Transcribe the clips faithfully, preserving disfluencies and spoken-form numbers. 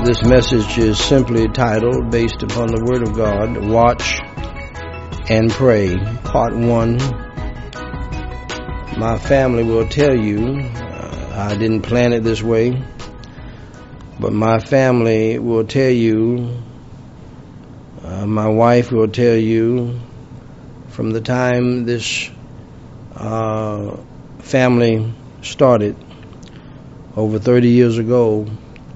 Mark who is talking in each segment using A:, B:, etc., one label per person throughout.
A: This message is simply titled, based upon the Word of God, Watch and Pray, Part one. My family will tell you, uh, I didn't plan it this way, but my family will tell you, uh, my wife will tell you, from the time this uh, family started, over thirty years ago,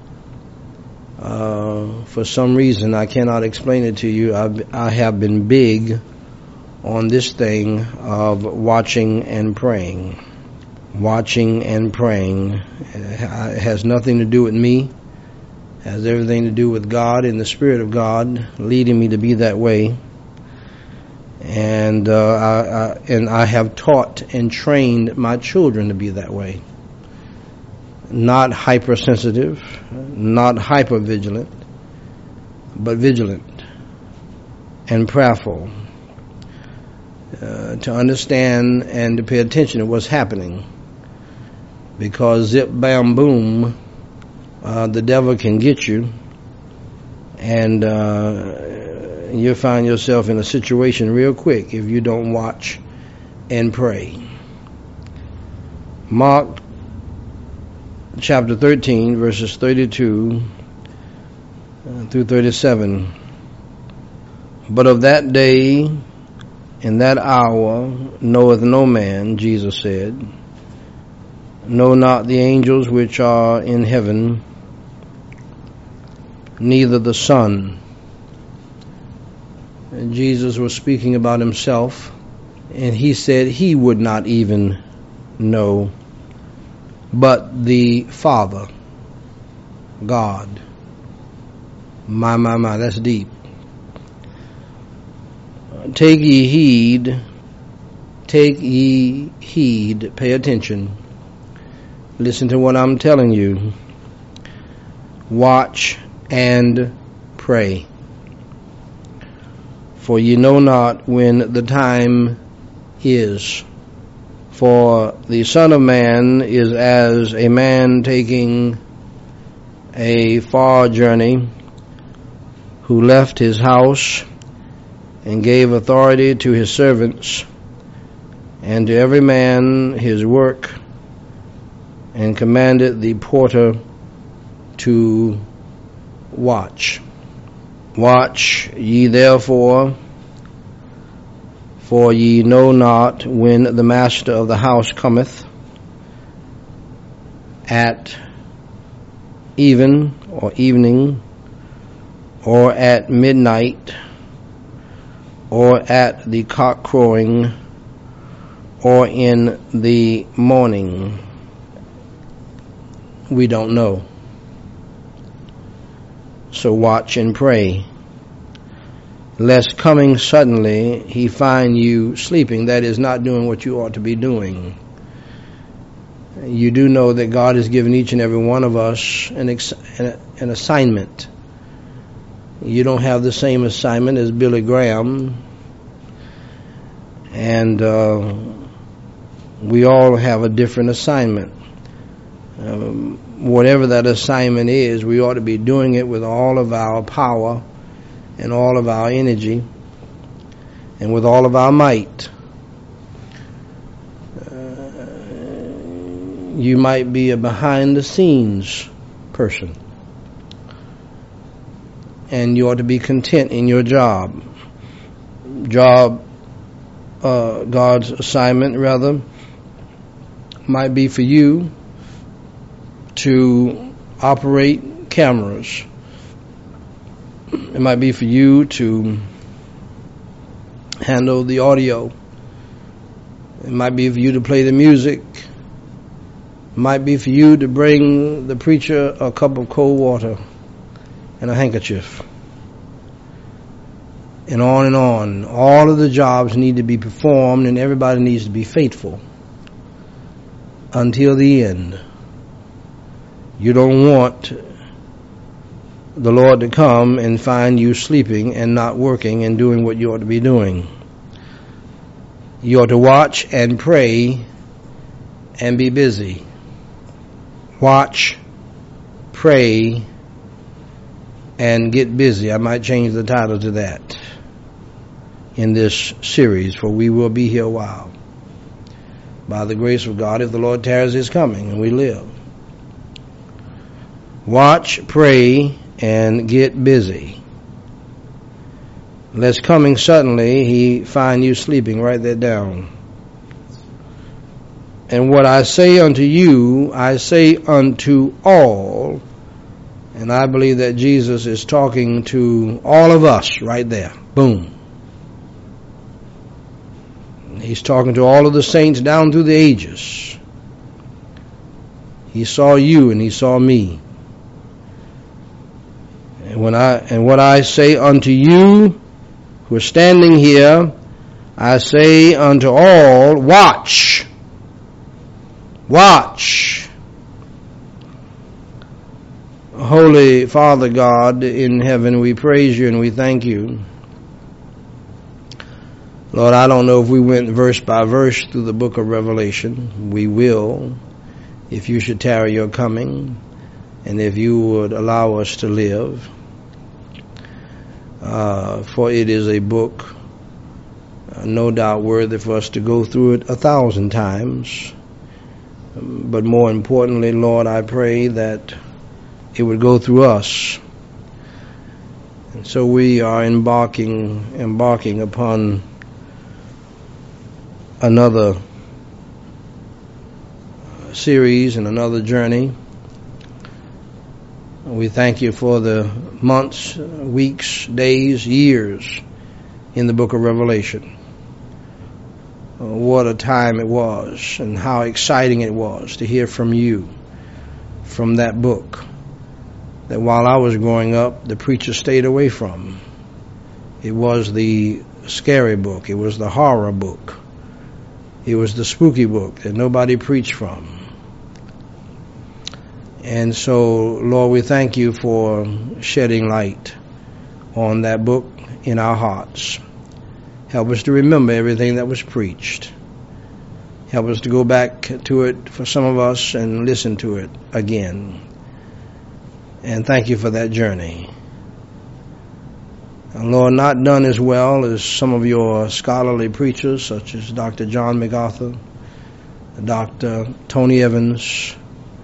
A: Uh, for some reason, I cannot explain it to you, I've, I have been big on this thing of watching and praying. Watching and praying. It has nothing to do with me. It has everything to do with God and the Spirit of God leading me to be that way. And, uh, I, I, and I have taught and trained my children to be that way. Not hypersensitive, not hypervigilant, but vigilant and prayerful, uh, to understand and to pay attention to what's happening. Because zip, bam, boom, uh, the devil can get you, and uh, you'll find yourself in a situation real quick if you don't watch and pray. Mark chapter thirteen, verses thirty-two through thirty-seven. But of that day and that hour knoweth no man, Jesus said, know not the angels which are in heaven, neither the Son. And Jesus was speaking about himself, and he said he would not even know, but the Father, God. My, my, my, that's deep. Take ye heed, take ye heed, pay attention. Listen to what I'm telling you. Watch and pray. For ye know not when the time is. For the Son of Man is as a man taking a far journey, who left his house and gave authority to his servants, and to every man his work, and commanded the porter to watch. Watch ye therefore, for ye know not when the master of the house cometh, at even or evening, or at midnight, or at the cock crowing, or in the morning. We don't know. So watch and pray, lest coming suddenly he find you sleeping, that is, not doing what you ought to be doing. You do know that God has given each and every one of us an, ex- an assignment. You don't have the same assignment as Billy Graham, and uh, we all have a different assignment. Um, whatever that assignment is, we ought to be doing it with all of our power and all of our energy, and with all of our might. Uh, you might be a behind-the-scenes person, and you ought to be content in your job. Job, uh, God's assignment, rather, might be for you to operate cameras. It might be for you to handle the audio. It might be for you to play the music. It might be for you to bring the preacher a cup of cold water and a handkerchief. And on and on. All of the jobs need to be performed, and everybody needs to be faithful until the end. You don't want the Lord to come and find you sleeping and not working and doing what you ought to be doing. You ought to watch and pray and be busy. Watch, pray, and get busy. I might change the title to that in this series, for we will be here a while. By the grace of God, if the Lord tarries his coming and we live. Watch, pray, and get busy. Lest coming suddenly he find you sleeping. Write that down. And what I say unto you, I say unto all. And I believe that Jesus is talking to all of us right there. Boom. He's talking to all of the saints down through the ages. He saw you and he saw me. And when I and what I say unto you who are standing here, I say unto all, watch. Watch. Holy Father God in heaven, we praise you and we thank you. Lord, I don't know if we went verse by verse through the book of Revelation. We will, if you should tarry your coming, and if you would allow us to live. Uh, for it is a book, uh, no doubt worthy for us to go through it a thousand times. But more importantly, Lord, I pray that it would go through us. And so we are embarking, embarking upon another series and another journey. We thank you for the months, weeks, days, years in the book of Revelation. What a time it was, and how exciting it was to hear from you from that book that while I was growing up, the preacher stayed away from. It was the scary book. It was the horror book. It was the spooky book that nobody preached from. And so, Lord, we thank you for shedding light on that book in our hearts. Help us to remember everything that was preached. Help us to go back to it for some of us and listen to it again. And thank you for that journey. And Lord, not done as well as some of your scholarly preachers, such as Doctor John MacArthur, Doctor Tony Evans,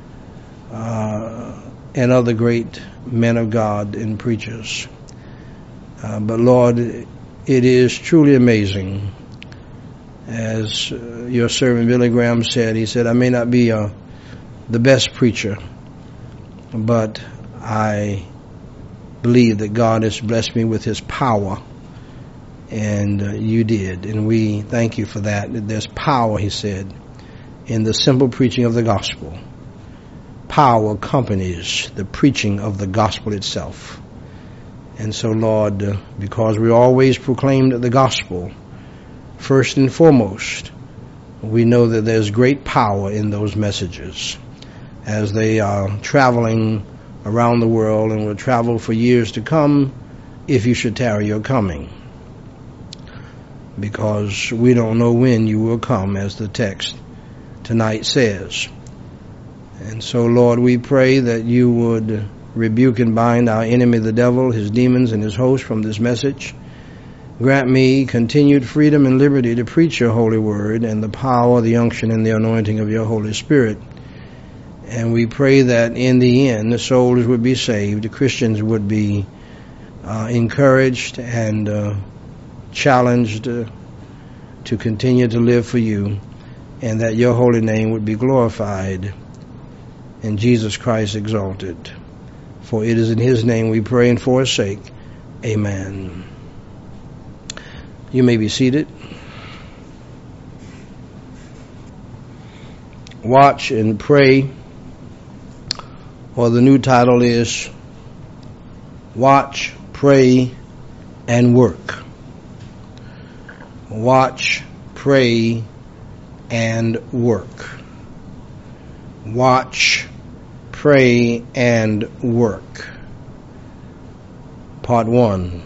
A: uh, and other great men of God and preachers. Uh, but Lord, it is truly amazing. As uh, your servant Billy Graham said, he said, I may not be uh, the best preacher, but I believe that God has blessed me with his power, and uh, you did, and we thank you for that. There's power, he said, in the simple preaching of the gospel. Power accompanies the preaching of the gospel itself. And so, Lord, uh, because we always proclaimed the gospel, first and foremost, we know that there's great power in those messages as they are traveling around the world and will travel for years to come if you should tarry your coming. Because we don't know when you will come, as the text tonight says. And so, Lord, we pray that you would rebuke and bind our enemy, the devil, his demons, and his host from this message. Grant me continued freedom and liberty to preach your holy word and the power, the unction, and the anointing of your Holy Spirit. And we pray that in the end, the souls would be saved, the Christians would be uh, encouraged and uh, challenged uh, to continue to live for you, and that your holy name would be glorified and Jesus Christ exalted. For it is in his name we pray and for his sake. Amen. You may be seated. Watch and pray, or the new title is Watch, Pray, and Work. Watch, pray, and work. Watch, pray, and work. Part one.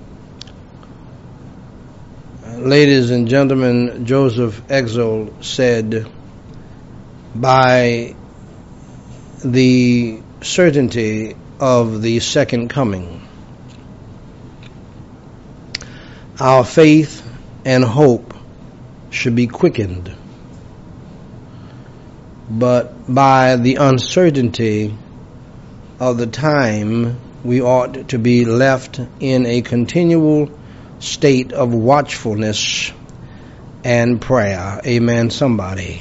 A: Ladies and gentlemen, Joseph Exel said, by the certainty of the second coming, our faith and hope should be quickened. But by the uncertainty of the time, we ought to be left in a continual state of watchfulness and prayer. Amen, somebody.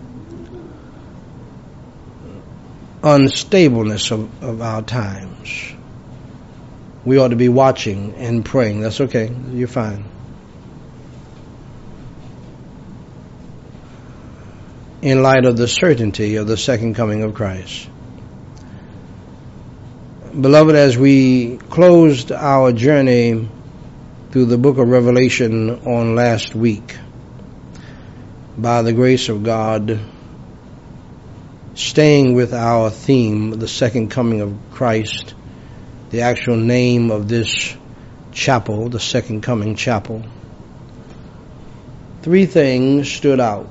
A: Unstableness of, of our times. We ought to be watching and praying. That's okay. You're fine. In light of the certainty of the second coming of Christ. Beloved, as we closed our journey through the book of Revelation on last week, by the grace of God, staying with our theme, the second coming of Christ, the actual name of this chapel, the Second Coming Chapel, three things stood out.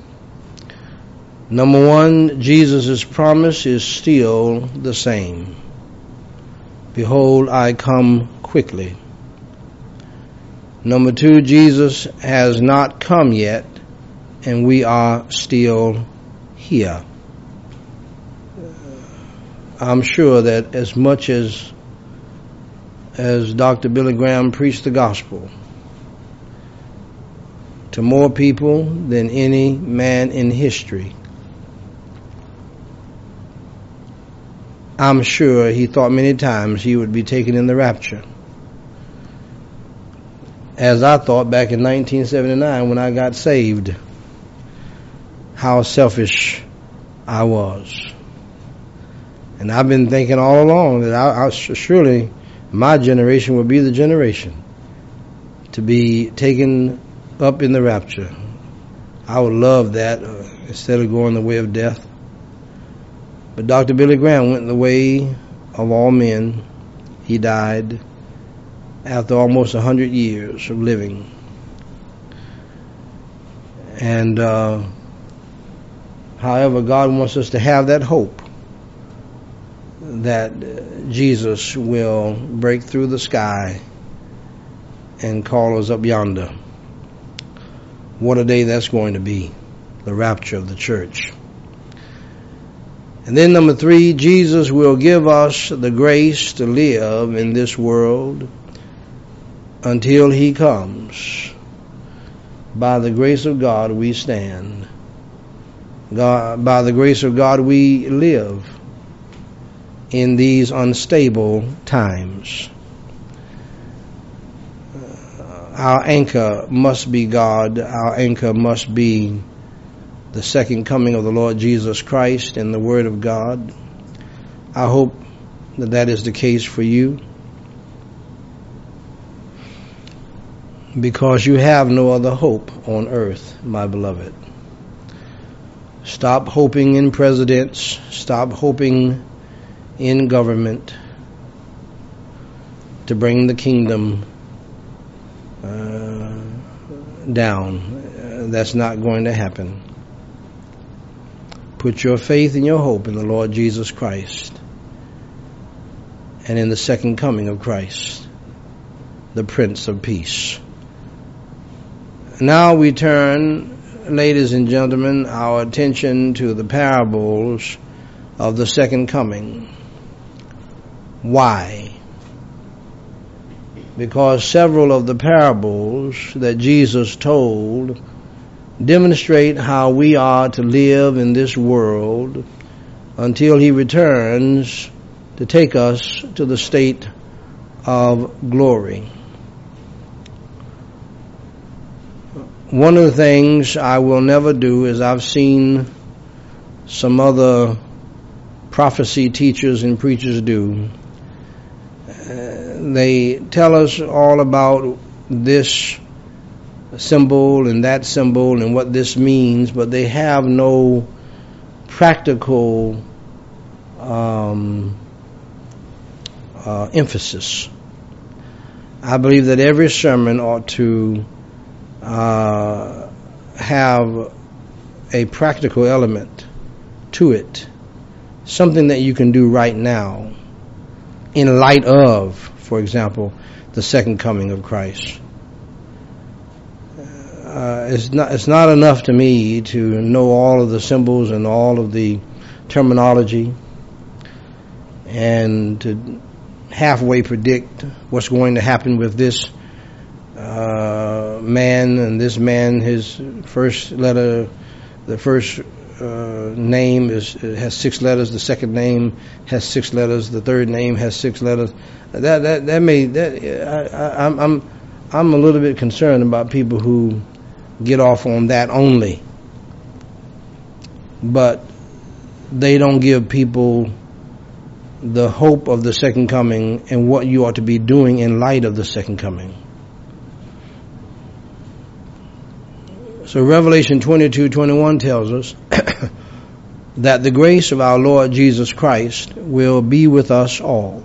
A: Number one, Jesus' promise is still the same. Behold, I come quickly. Number two, Jesus has not come yet, and we are still here. I'm sure that as much as as Doctor Billy Graham preached the gospel to more people than any man in history, I'm sure he thought many times he would be taken in the rapture. As I thought back in nineteen seventy-nine when I got saved, how selfish I was. And I've been thinking all along that I, I surely my generation will be the generation to be taken up in the rapture. I would love that uh, instead of going the way of death. But Doctor Billy Graham went the way of all men. He died after almost a hundred years of living. And uh, however, God wants us to have that hope that Jesus will break through the sky and call us up yonder. What a day that's going to be, the rapture of the church. And then number three, Jesus will give us the grace to live in this world until he comes. By the grace of God we stand. God, by the grace of God we live in these unstable times. Our anchor must be God. Our anchor must be the second coming of the Lord Jesus Christ and the Word of God. I hope that that is the case for you, because you have no other hope on earth, my beloved. Stop hoping in presidents. Stop hoping in government to bring the kingdom uh, down. Uh, that's not going to happen. Put your faith and your hope in the Lord Jesus Christ and in the second coming of Christ, the Prince of Peace. Now we turn, ladies and gentlemen, our attention to the parables of the second coming. Why? Because several of the parables that Jesus told demonstrate how we are to live in this world until he returns to take us to the state of glory. One of the things I will never do is I've seen some other prophecy teachers and preachers do. Uh, they tell us all about this symbol and that symbol and what this means, but they have no practical um, uh, emphasis. I believe that every sermon ought to uh, have a practical element to it, something that you can do right now in light of, for example, the second coming of Christ. uh, it's not it's not enough to me to know all of the symbols and all of the terminology and to halfway predict what's going to happen with this uh, man and this man. His first letter, the first uh, name is has six letters. The second name has six letters. The third name has six letters. That that that may that I, I, I'm I'm I'm a little bit concerned about people who get off on that only, but they don't give people the hope of the second coming and what you ought to be doing in light of the second coming. So Revelation twenty-two twenty-one tells us that the grace of our Lord Jesus Christ will be with us all.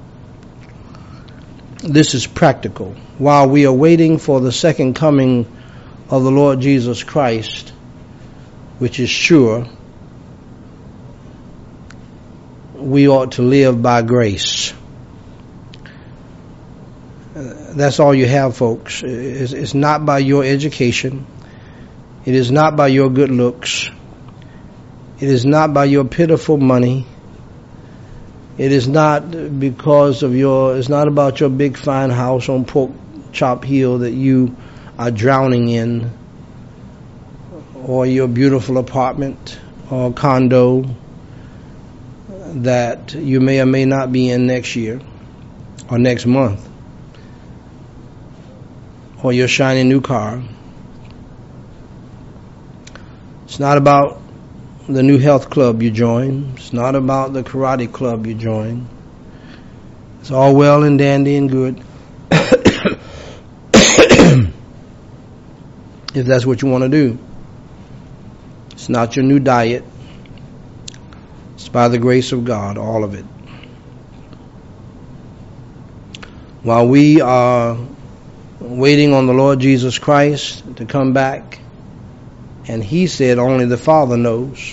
A: This is practical. While we are waiting for the second coming of the Lord Jesus Christ, which is sure, we ought to live by grace. That's all you have, folks. It's not by your education. It is not by your good looks. It is not by your pitiful money. It is not because of your, it's not about your big fine house on Pork Chop Hill that you are drowning in, or your beautiful apartment or condo that you may or may not be in next year or next month, or your shiny new car. It's not about the new health club you join. It's not about the karate club you join. It's all well and dandy and good if that's what you want to do. It's not your new diet. It's by the grace of God, all of it. While we are waiting on the Lord Jesus Christ to come back, and he said only the Father knows,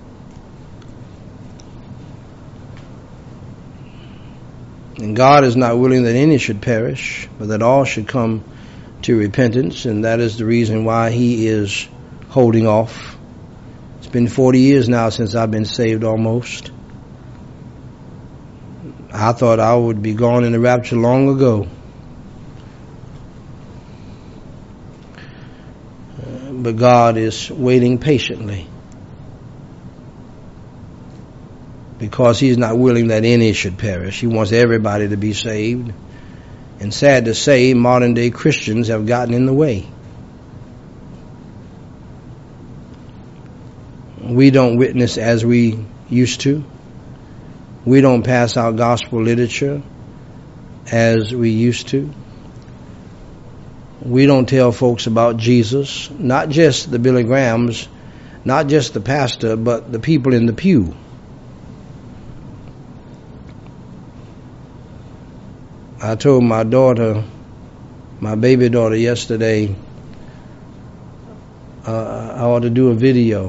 A: and God is not willing that any should perish, but that all should come to repentance, and that is the reason why he is holding off. It's been forty years now since I've been saved almost. I thought I would be gone in the rapture long ago. Uh, but God is waiting patiently, because he's not willing that any should perish. He wants everybody to be saved. And sad to say, modern day Christians have gotten in the way. We don't witness as we used to. We don't pass out gospel literature as we used to. We don't tell folks about Jesus, not just the Billy Grahams, not just the pastor, but the people in the pew. I told my daughter, my baby daughter yesterday, uh, I ought to do a video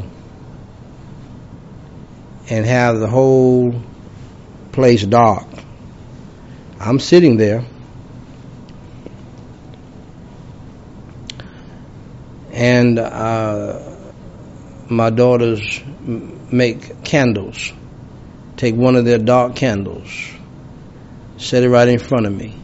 A: and have the whole place dark. I'm sitting there, and uh, my daughters make candles. Take one of their dark candles, set it right in front of me,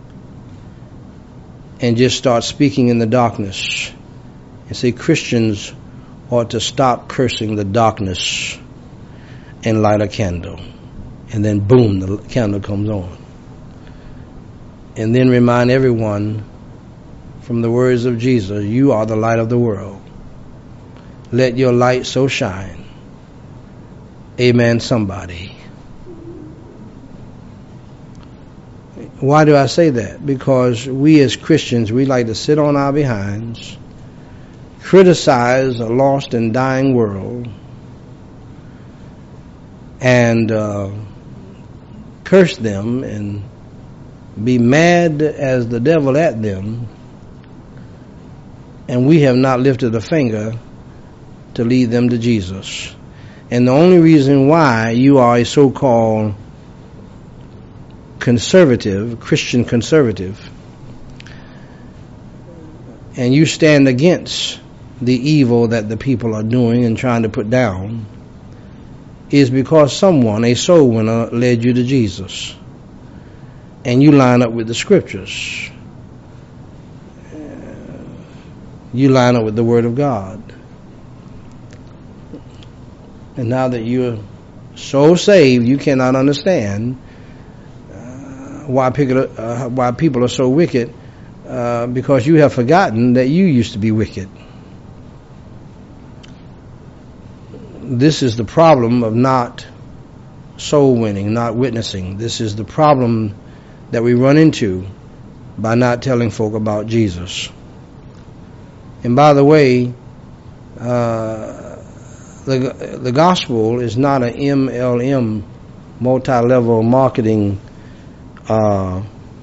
A: and just start speaking in the darkness and say Christians ought to stop cursing the darkness and light a candle. And then boom, the candle comes on. And then remind everyone from the words of Jesus, you are the light of the world. Let your light so shine. Amen, somebody. Why do I say that? Because we as Christians, we like to sit on our behinds, criticize a lost and dying world, and uh, curse them and be mad as the devil at them, and we have not lifted a finger to lead them to Jesus. And the only reason why you are a so-called conservative, Christian conservative, and you stand against the evil that the people are doing and trying to put down, is because someone, a soul winner, led you to Jesus. And you line up with the scriptures. You line up with the Word of God. And now that you're so saved, you cannot understand uh, why, people, uh, why people are so wicked, uh, because you have forgotten that you used to be wicked. This is the problem of not soul winning, not witnessing. This is the problem that we run into by not telling folk about Jesus. And by the way, uh, the the gospel is not an M L M, multi-level marketing uh,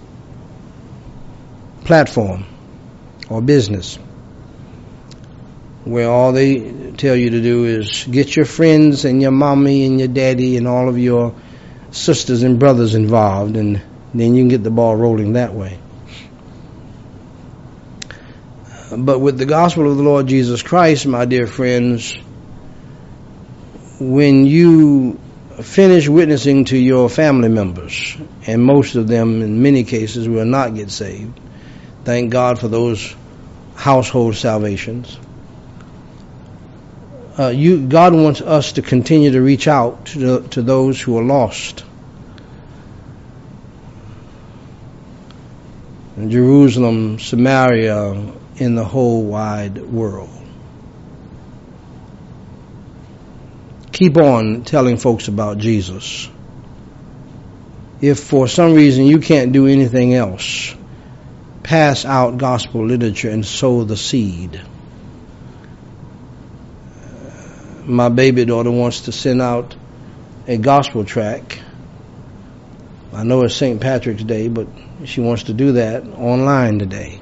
A: platform or business, where all they tell you to do is get your friends and your mommy and your daddy and all of your sisters and brothers involved, and then you can get the ball rolling that way. But with the gospel of the Lord Jesus Christ, my dear friends, when you finish witnessing to your family members, and most of them in many cases will not get saved, thank God for those household salvations. Uh, you, God wants us to continue to reach out to, to those who are lost. In Jerusalem, Samaria, in the whole wide world. Keep on telling folks about Jesus. If for some reason you can't do anything else, pass out gospel literature and sow the seed. My baby daughter wants to send out a gospel tract. I know it's Saint Patrick's Day, but she wants to do that online today.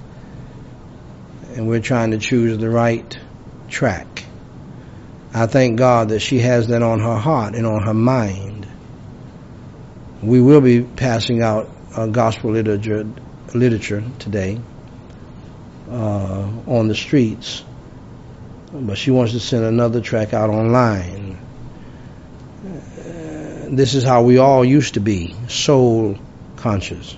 A: And we're trying to choose the right track. I thank God that she has that on her heart and on her mind. We will be passing out uh, gospel literature, literature today uh, on the streets. But she wants to send another track out online. Uh, this is how we all used to be, soul conscious.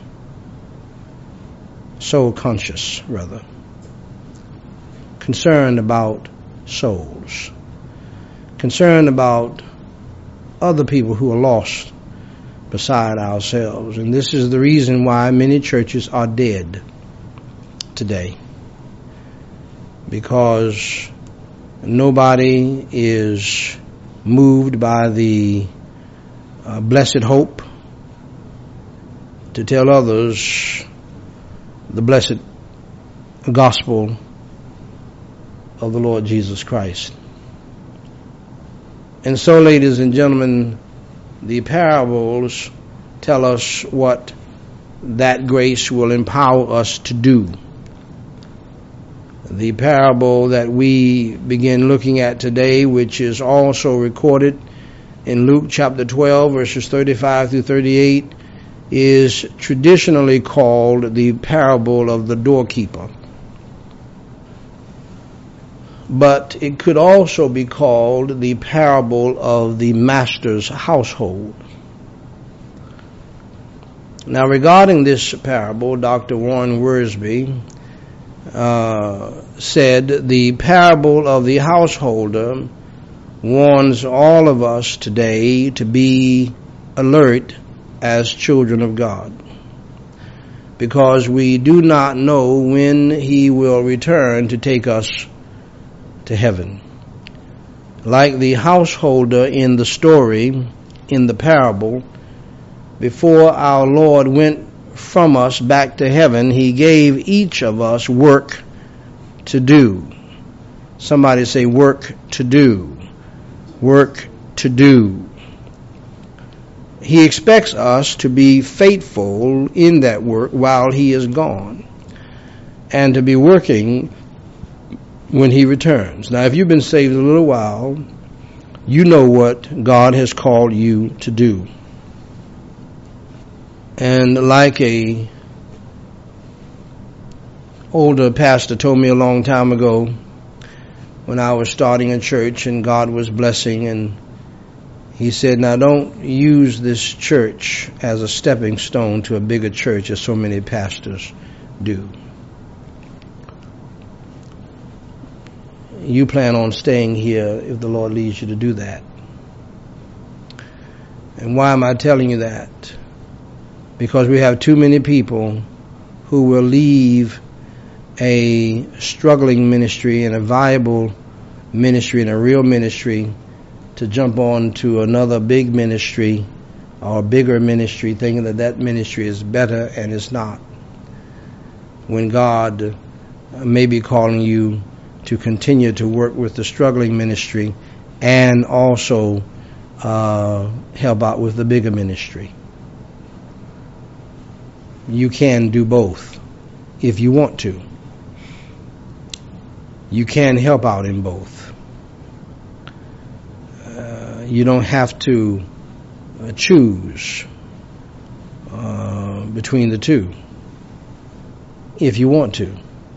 A: Soul conscious, rather. Concerned about souls. Concerned about other people who are lost beside ourselves. And this is the reason why many churches are dead today. Because nobody is moved by the uh, blessed hope to tell others the blessed gospel of the Lord Jesus Christ. And so, ladies and gentlemen, the parables tell us what that grace will empower us to do. The parable that we begin looking at today, which is also recorded in Luke chapter twelve, verses thirty-five through thirty-eight, is traditionally called the parable of the doorkeeper. But it could also be called the parable of the master's household. Now, regarding this parable, Doctor Warren Wiersbe uh, said the parable of the householder warns all of us today to be alert as children of God, because we do not know when He will return to take us to heaven. Like the householder in the story, in the parable, before our Lord went from us back to heaven, He gave each of us work to do. Somebody say work to do. Work to do. He expects us to be faithful in that work while He is gone, and to be working when He returns. Now, if you've been saved a little while, you know what God has called you to do. And like a older pastor told me a long time ago when I was starting a church and God was blessing, and he said, now don't use this church as a stepping stone to a bigger church as so many pastors do. You plan on staying here if the Lord leads you to do that. And why am I telling you that? Because we have too many people who will leave a struggling ministry and a viable ministry and a real ministry to jump on to another big ministry or a bigger ministry, thinking that that ministry is better, and it's not. When God may be calling you to continue to work with the struggling ministry and also uh, help out with the bigger ministry. You can do both if you want to. You can help out in both. Uh, you don't have to uh, choose uh, between the two if you want to.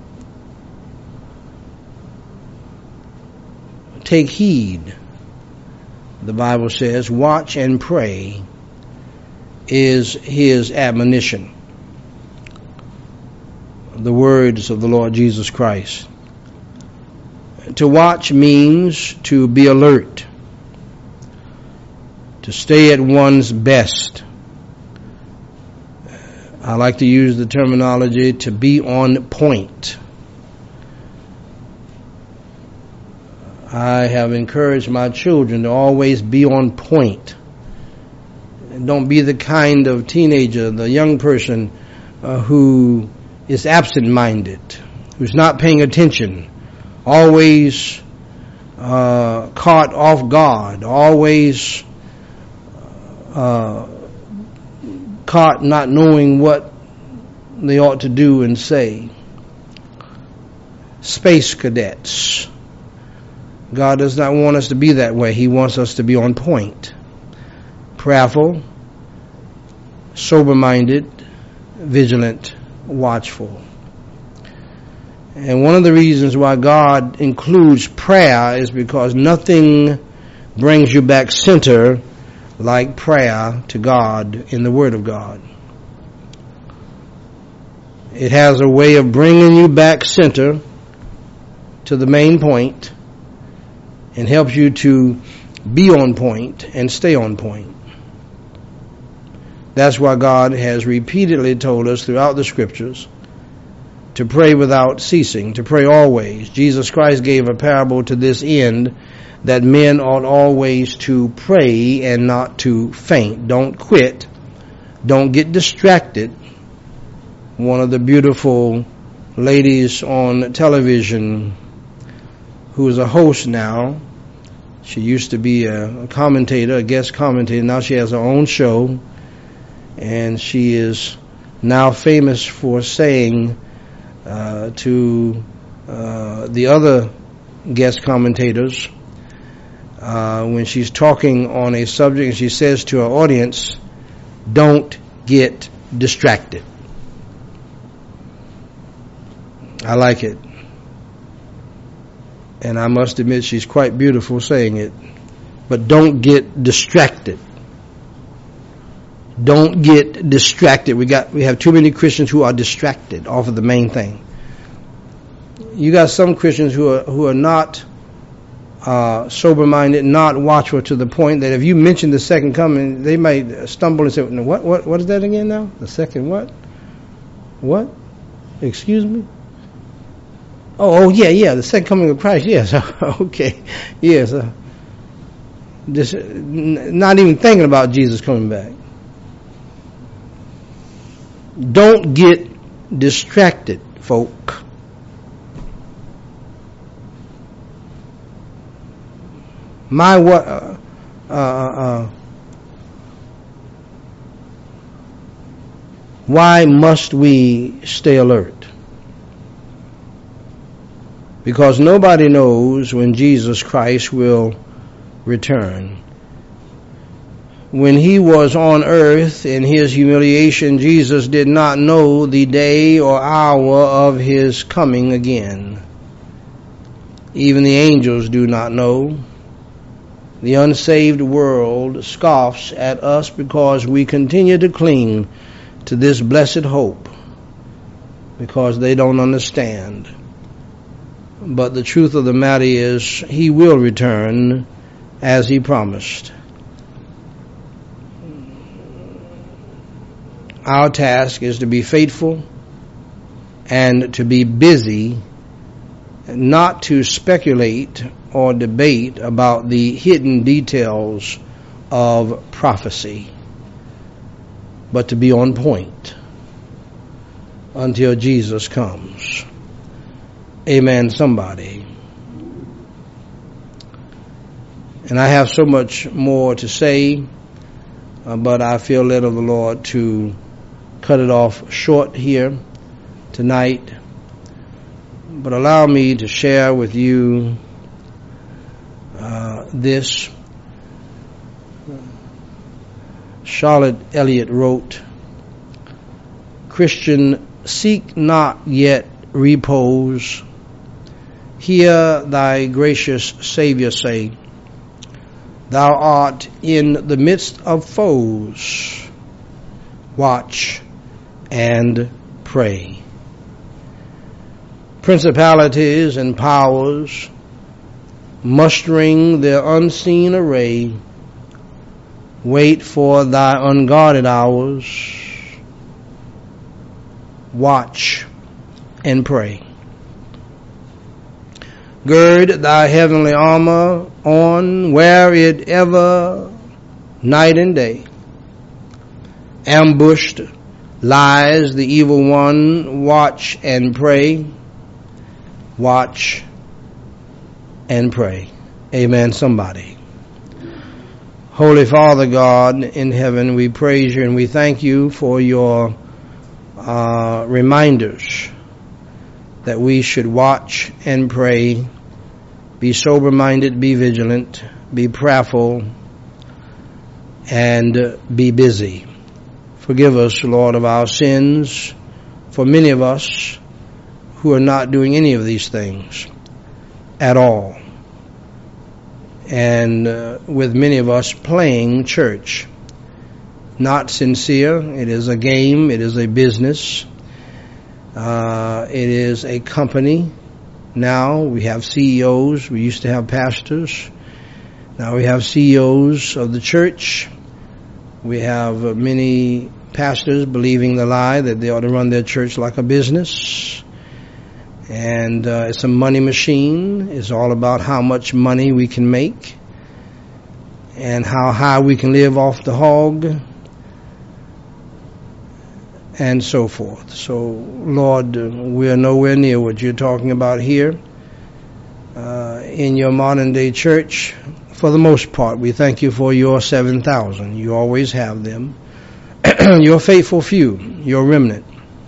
A: Take heed, the Bible says, watch and pray is his admonition. The words of the Lord Jesus Christ. To watch means to be alert, to stay at one's best. I like to use the terminology to be on point. I have encouraged my children to always be on point. And don't be the kind of teenager, the young person uh, who is absent-minded, who's not paying attention, always uh, caught off guard, always uh, caught not knowing what they ought to do and say. Space cadets. God does not want us to be that way. He wants us to be on point, prayerful, sober-minded, vigilant, watchful. And one of the reasons why God includes prayer is because nothing brings you back center like prayer to God in the Word of God. It has a way of bringing you back center to the main point and helps you to be on point and stay on point. That's why God has repeatedly told us throughout the Scriptures to pray without ceasing, to pray always. Jesus Christ gave a parable to this end, that men ought always to pray and not to faint. Don't quit. Don't get distracted. One of the beautiful ladies on television, who is a host now, she used to be a commentator, a guest commentator. Now she has her own show, and she is now famous for saying uh, to uh, the other guest commentators, uh, when she's talking on a subject, and she says to her audience, don't get distracted. I like it. And I must admit she's quite beautiful saying it. But don't get distracted. Don't get distracted. We got we have too many Christians who are distracted off of the main thing. You got some Christians who are who are not uh, sober-minded, not watchful, to the point that if you mention the second coming, they might stumble and say, "What? What? What is that again? Now the second what? What? Excuse me." Oh, oh, yeah, yeah, the second coming of Christ, yes, okay, yes. Uh, just n- not even thinking about Jesus coming back. Don't get distracted, folk. My what? Uh, uh, uh, why must we stay alert? Because nobody knows when Jesus Christ will return. When he was on earth in his humiliation, Jesus did not know the day or hour of his coming again. Even the angels do not know. The unsaved world scoffs at us because we continue to cling to this blessed hope, because they don't understand. But the truth of the matter is, he will return as he promised. Our task is to be faithful and to be busy, not to speculate or debate about the hidden details of prophecy, but to be on point until Jesus comes. Amen, somebody. And I have so much more to say, uh, but I feel led of the Lord to cut it off short here tonight. But allow me to share with you uh, this. Charlotte Elliott wrote, "Christian, seek not yet repose. Hear thy gracious Savior say, thou art in the midst of foes. Watch and pray. Principalities and powers, mustering their unseen array, wait for thy unguarded hours. Watch and pray. Gird thy heavenly armor on, wear it ever, night and day. Ambushed lies the evil one, watch and pray. Watch and pray." Amen, somebody. Holy Father God in heaven, we praise you and we thank you for your uh, reminders that we should watch and pray, be sober-minded, be vigilant, be prayerful, and be busy. Forgive us, Lord, of our sins, for many of us who are not doing any of these things at all. And uh, with many of us playing church. Not sincere. It is a game. It is a business. Uh, it is a company. Now we have C E Os. We used to have pastors. Now we have C E Os of the church. We have uh, many pastors believing the lie that they ought to run their church like a business. And uh, it's a money machine. It's all about how much money we can make and how high we can live off the hog and so forth. So, Lord, we are nowhere near what you're talking about here uh, in your modern day church. For the most part, we thank you for your seven thousand. You always have them. Your faithful few, your remnant.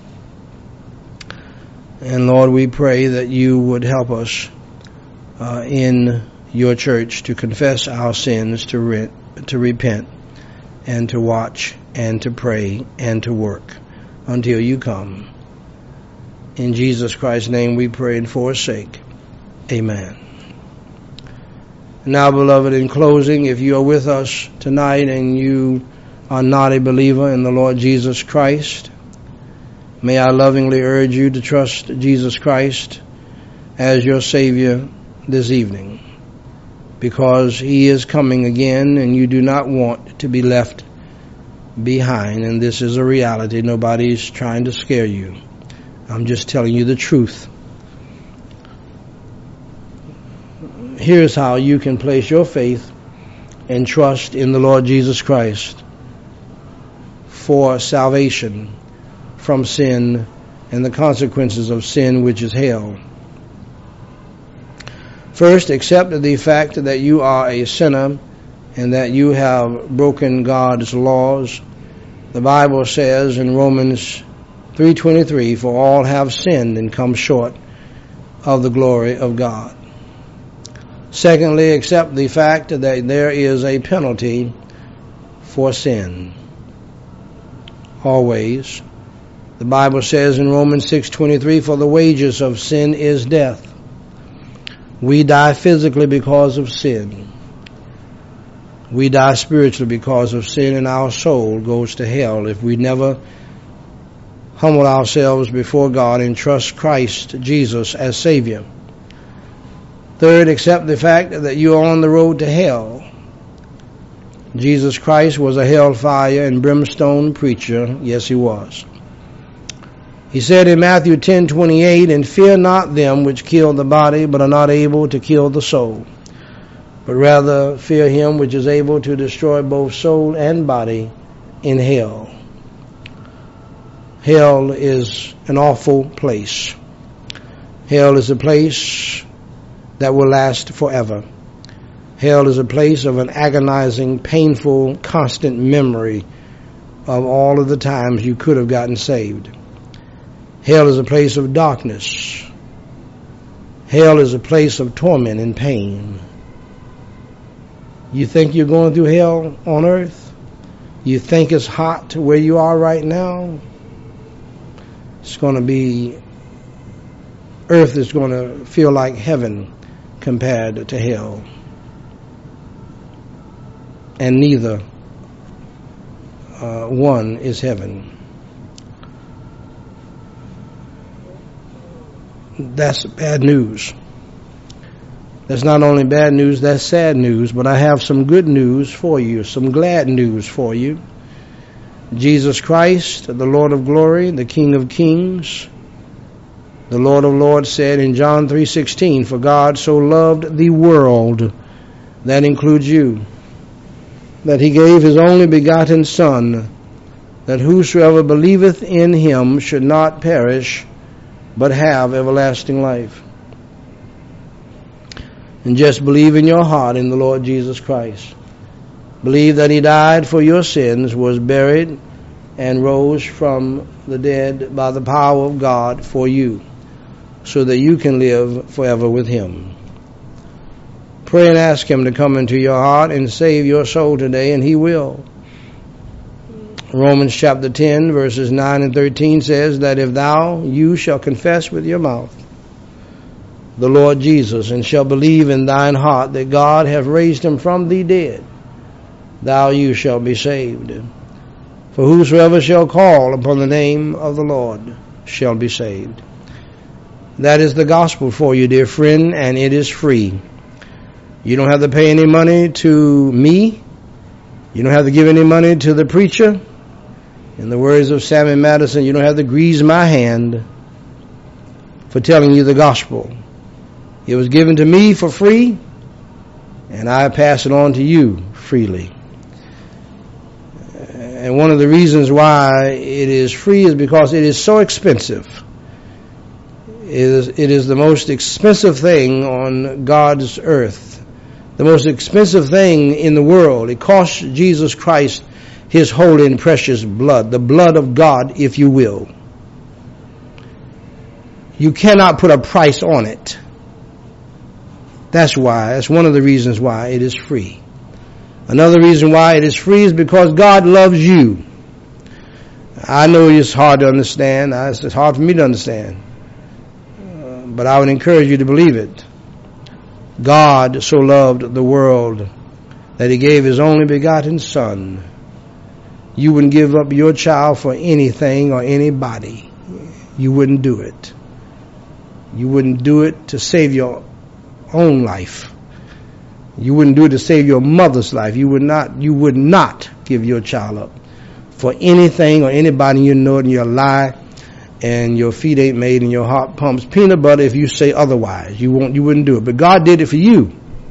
A: And Lord, we pray that you would help us uh, in your church to confess our sins, to re- to repent, and to watch, and to pray, and to work until you come. In Jesus Christ's name we pray and forsake. Amen. Now, beloved, in closing, if you are with us tonight and you are not a believer in the Lord Jesus Christ, may I lovingly urge you to trust Jesus Christ as your Savior this evening, because He is coming again and you do not want to be left behind. And this is a reality. Nobody's trying to scare you. I'm just telling you the truth. Here's how you can place your faith and trust in the Lord Jesus Christ for salvation from sin and the consequences of sin, which is hell. First, accept the fact that you are a sinner and that you have broken God's laws. The Bible says in Romans three twenty-three, "For all have sinned and come short of the glory of God." Secondly, accept the fact that there is a penalty for sin. Always. The Bible says in Romans six twenty-three, for the wages of sin is death. We die physically because of sin. We die spiritually because of sin, and our soul goes to hell if we never humble ourselves before God and trust Christ Jesus as Savior. Third, accept the fact that you are on the road to hell. Jesus Christ was a hellfire and brimstone preacher. Yes, he was. He said in Matthew ten twenty-eight, and fear not them which kill the body, but are not able to kill the soul, but rather fear him which is able to destroy both soul and body in hell. Hell is an awful place. Hell is a place that will last forever. Hell is a place of an agonizing, painful, constant memory of all of the times you could have gotten saved. Hell is a place of darkness. Hell is a place of torment and pain. You think you're going through hell on earth? You think it's hot where you are right now? It's going to be, earth is going to feel like heaven compared to hell. And neither uh, one is heaven. That's bad news. That's not only bad news, that's sad news, but I have some good news for you, some glad news for you. Jesus Christ, the Lord of glory, the King of kings, the Lord of lords, said in John three sixteen, for God so loved the world, that includes you, that he gave his only begotten Son, that whosoever believeth in him should not perish, but have everlasting life. And just believe in your heart in the Lord Jesus Christ. Believe that he died for your sins, was buried, and rose from the dead by the power of God for you, so that you can live forever with him. Pray and ask him to come into your heart and save your soul today, and he will. Romans chapter ten, verses nine and thirteen says that if thou, you shall confess with your mouth the Lord Jesus, and shall believe in thine heart that God hath raised him from the dead, thou you shall be saved. For whosoever shall call upon the name of the Lord shall be saved. That is the gospel for you, dear friend, and it is free. You don't have to pay any money to me. You don't have to give any money to the preacher. In the words of Sammy Madison, you don't have to grease my hand for telling you the gospel. It was given to me for free, and I pass it on to you freely. And one of the reasons why it is free is because it is so expensive. It is, it is the most expensive thing on God's earth, the most expensive thing in the world. It costs Jesus Christ his holy and precious blood, the blood of God, if you will. You cannot put a price on it. That's why, that's one of the reasons why it is free. Another reason why it is free is because God loves you. I know it's hard to understand. It's hard for me to understand. Uh, but I would encourage you to believe it. God so loved the world that he gave his only begotten Son. You wouldn't give up your child for anything or anybody. You wouldn't do it. You wouldn't do it to save your own life. You wouldn't do it to save your mother's life. You would not, you would not give your child up for anything or anybody. You know it, and you lie, and your feet ain't made and your heart pumps peanut butter if you say otherwise. You won't, you wouldn't do it. But God did it for you.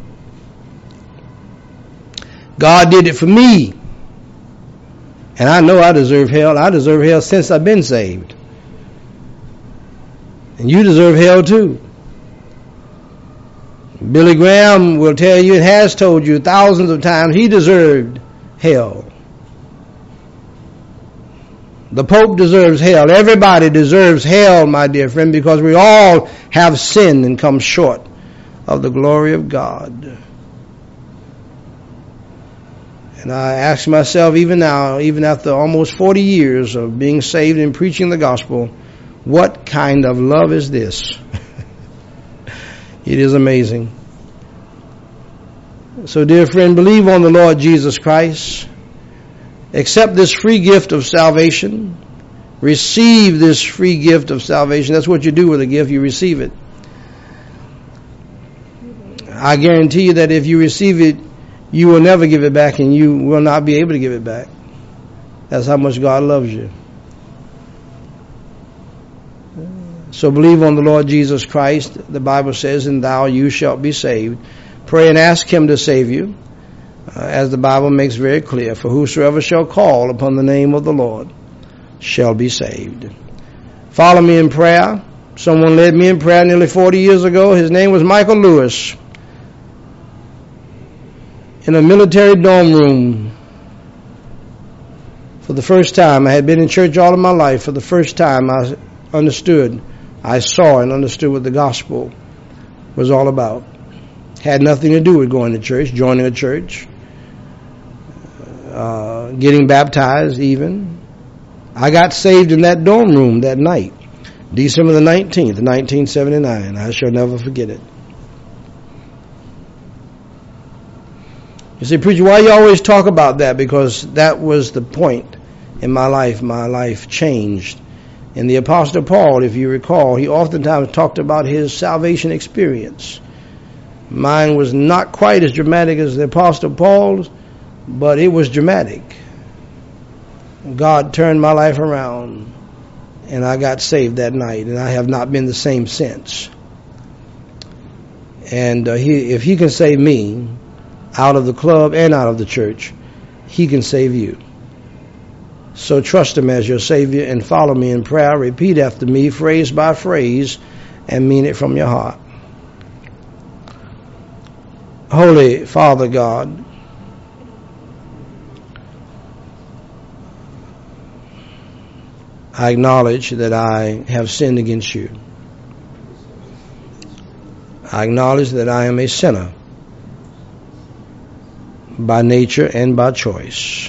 A: God did it for me. And I know I deserve hell. I deserve hell since I've been saved. And you deserve hell too. Billy Graham will tell you, and has told you thousands of times, he deserved hell. The Pope deserves hell. Everybody deserves hell, my dear friend, because we all have sinned and come short of the glory of God. And I ask myself even now, even after almost forty years of being saved and preaching the gospel, what kind of love is this? It is amazing. So, dear friend, believe on the Lord Jesus Christ. Accept this free gift of salvation. Receive this free gift of salvation. That's what you do with a gift. You receive it. I guarantee you that if you receive it, you will never give it back, and you will not be able to give it back. That's how much God loves you. So believe on the Lord Jesus Christ. The Bible says, and thou, you shalt be saved. Pray and ask him to save you, uh, as the Bible makes very clear. For whosoever shall call upon the name of the Lord shall be saved. Follow me in prayer. Someone led me in prayer nearly forty years ago. His name was Michael Lewis. In a military dorm room, for the first time, I had been in church all of my life. For the first time, I understood, I saw and understood what the gospel was all about. Had nothing to do with going to church, joining a church, uh, getting baptized even. I got saved in that dorm room that night, December the nineteenth, nineteen seventy-nine. I shall never forget it. You say, preacher, why you always talk about that? Because that was the point in my life. My life changed. And the Apostle Paul, if you recall, he oftentimes talked about his salvation experience. Mine was not quite as dramatic as the Apostle Paul's, but it was dramatic. God turned my life around, and I got saved that night, and I have not been the same since. And uh, he, if he can save me out of the club and out of the church, he can save you. So trust him as your Savior and follow me in prayer. Repeat after me, phrase by phrase, and mean it from your heart. Holy Father God, I acknowledge that I have sinned against you. I acknowledge that I am a sinner by nature and by choice.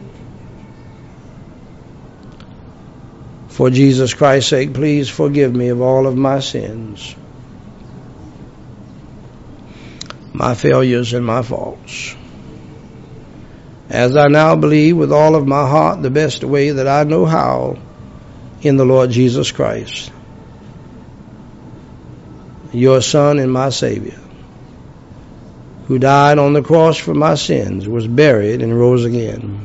A: For Jesus Christ's sake, please forgive me of all of my sins, my failures and my faults. As I now believe with all of my heart, the best way that I know how, in the Lord Jesus Christ, your Son and my Savior, who died on the cross for my sins, was buried and rose again.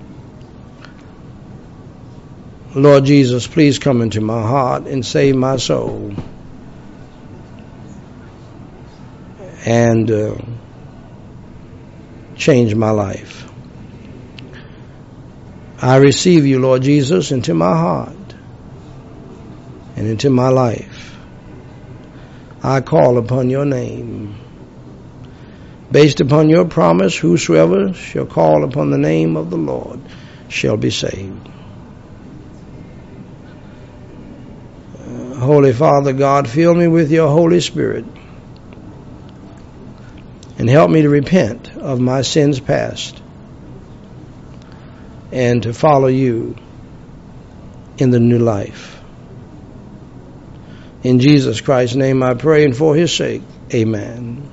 A: Lord Jesus, please come into my heart and save my soul. And uh, change my life. I receive you, Lord Jesus, into my heart and into my life. I call upon your name. Based upon your promise, whosoever shall call upon the name of the Lord shall be saved. Uh, Holy Father God, fill me with your Holy Spirit and help me to repent of my sins past and to follow you in the new life. In Jesus Christ's name I pray, and for his sake, amen.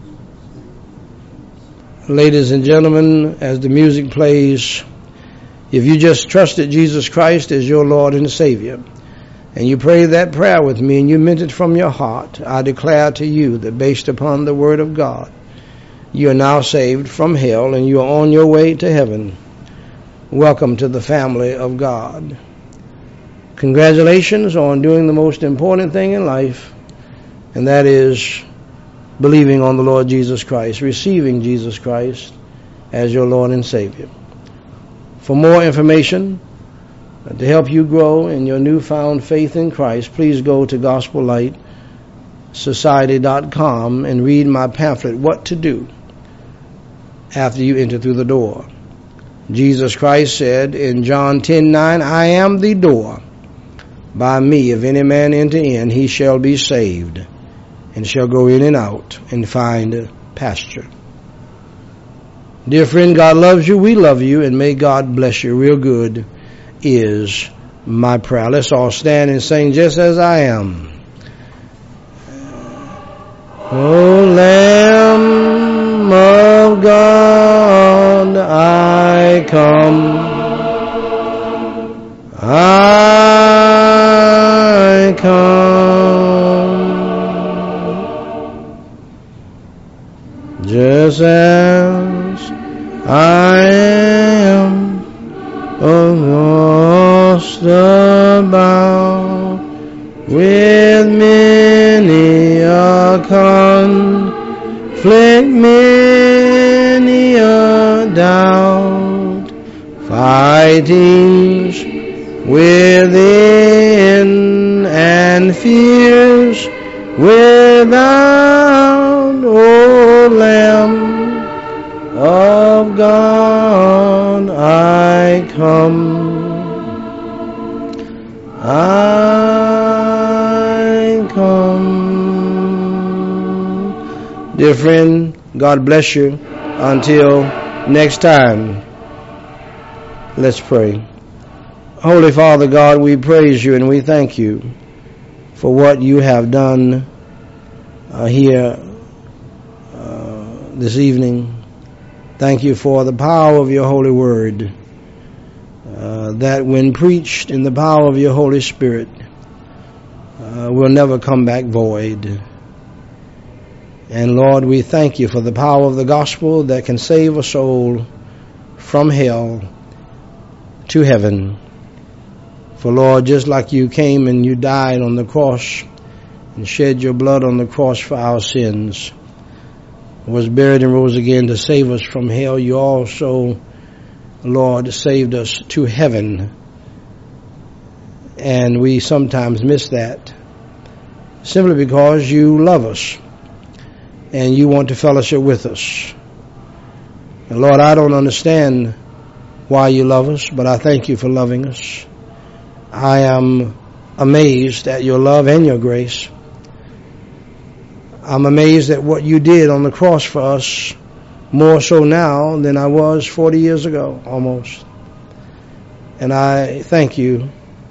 A: Ladies and gentlemen, as the music plays, if you just trusted Jesus Christ as your Lord and Savior, and you prayed that prayer with me and you meant it from your heart, I declare to you that based upon the Word of God, you are now saved from hell and you are on your way to heaven. Welcome to the family of God. Congratulations on doing the most important thing in life, and that is believing on the Lord Jesus Christ, receiving Jesus Christ as your Lord and Savior. For more information, uh, to help you grow in your newfound faith in Christ, please go to gospel light society dot com and read my pamphlet, What to Do After You Enter Through the Door. Jesus Christ said in John ten nine, I am the door. By me, if any man enter in, he shall be saved, and shall go in and out and find pasture. Dear friend, God loves you. We love you. And may God bless you real good is my prayer. Let's all stand and sing Just As I Am. O Lamb of God, I come. I come. Just as I am, lost about with many a conflict, many a doubt, fightings within and fears without, O Lamb of God, I come. I come. Dear friend, God bless you. Until next time, let's pray. Holy Father God, we praise you and we thank you for what you have done uh, here uh, this evening. Thank you for the power of your holy word, uh, that when preached in the power of your Holy Spirit, uh, will never come back void. And Lord, we thank you for the power of the gospel that can save a soul from hell to heaven. For Lord, just like you came and you died on the cross and shed your blood on the cross for our sins, was buried and rose again to save us from hell, you also, Lord, saved us to heaven. And we sometimes miss that simply because you love us and you want to fellowship with us. And Lord, I don't understand why you love us, but I thank you for loving us. I am amazed at your love and your grace. I'm amazed at what you did on the cross for us, more so now than I was forty years ago, almost. And I thank you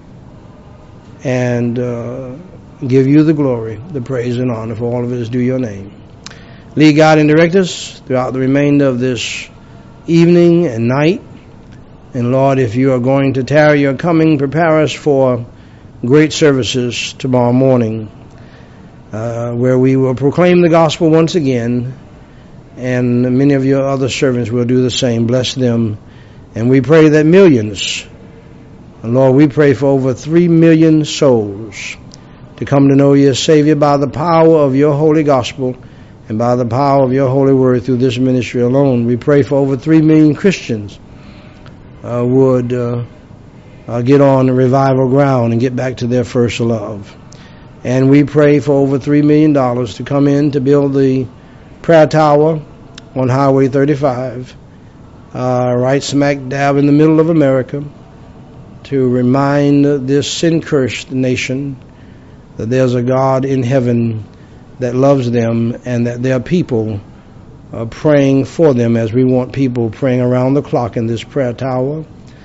A: and uh, give you the glory, the praise and honor, for all of it is due your name. Lead, guide, and direct us throughout the remainder of this evening and night. And Lord, if you are going to tarry your coming, prepare us for great services tomorrow morning, uh, where we will proclaim the gospel once again, and many of your other servants will do the same. Bless them. And we pray that millions, and Lord, we pray for over three million souls to come to know you as Savior by the power of your holy gospel and by the power of your holy word through this ministry alone. We pray for over three million Christians Uh, would uh, uh, get on revival ground and get back to their first love. And we pray for over three million dollars to come in to build the prayer tower on Highway thirty-five, uh, right smack dab in the middle of America, to remind this sin-cursed nation that there's a God in heaven that loves them and that there are people Uh, praying for them, as we want people praying around the clock in this prayer tower,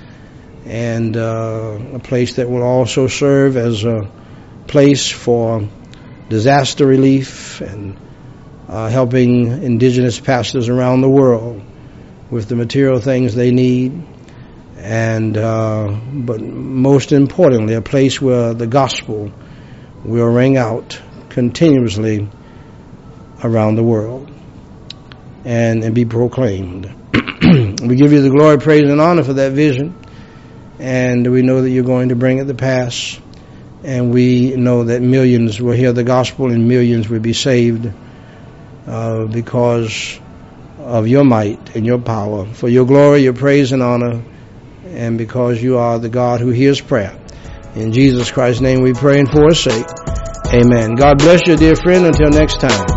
A: and uh, a place that will also serve as a place for disaster relief and uh, helping indigenous pastors around the world with the material things they need, and uh, but most importantly, a place where the gospel will ring out continuously around the world and, and be proclaimed. We give you the glory, praise, and honor for that vision, and we know that you're going to bring it to pass, and we know that millions will hear the gospel and millions will be saved uh, because of your might and your power, for your glory, your praise, and honor, and because you are the God who hears prayer. In Jesus Christ's name we pray and for his sake. Amen. God bless you, dear friend. Until next time.